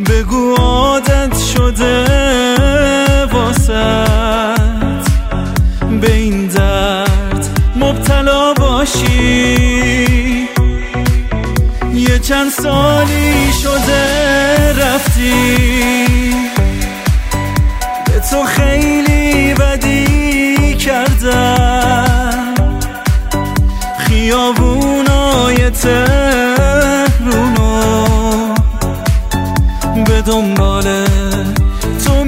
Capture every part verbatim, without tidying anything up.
بگو عادت شده واسط به این درد مبتلا باشی. یه چند سالی شده رفتی، به تو خیلی بدی کردم. خیابونای تهرونو به دنبال تو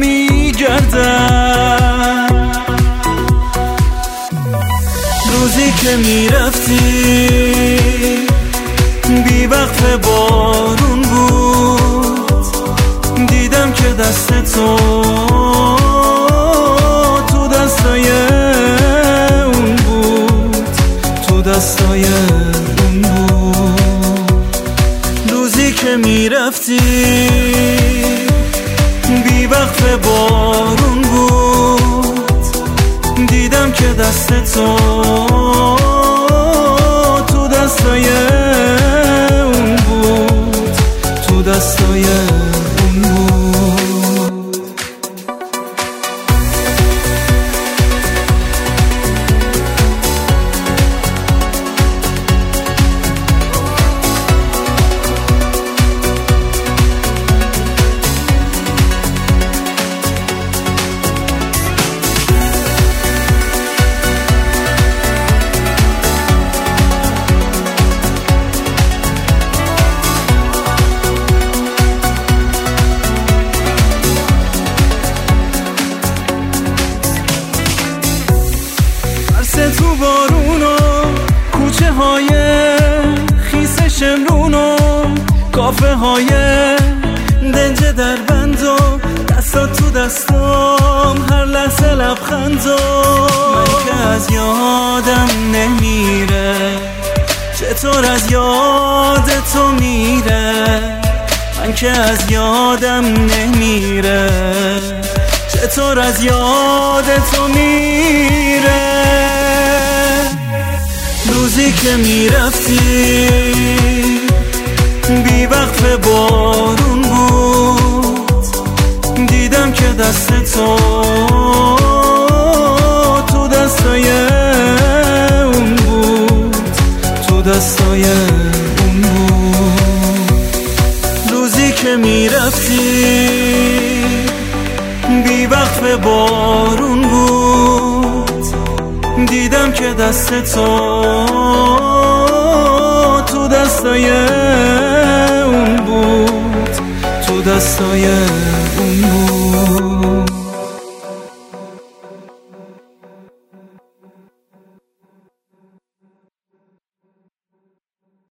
میگردم. روزی که میرفتی بی وقت بارون بود، دیدم که دست تو تو دستای اون بود، تو دستای اون بود. روزی که میرفتی بی وقت بارون بود، دیدم که دست تو تو دستای اون بود، تو دستای اون بود. تو بارونو کوچه های خیس شمرونو کافه های دنج در بندو دستا تو دستام هر لحظه لبخندو. من که از یادم نمیره چطور از یاد تو میره، من که از یادم نمیره چطور از یاد تو میره. روزی که میرفتی بی وقت بارون بود، دیدم که دست تو تو دستای اون بود، تو دستای اون بود. روزی که میرفتی بی وقت بارون بود، دیدم که دست تو تو دستای اون بود، تو دستای اون بود.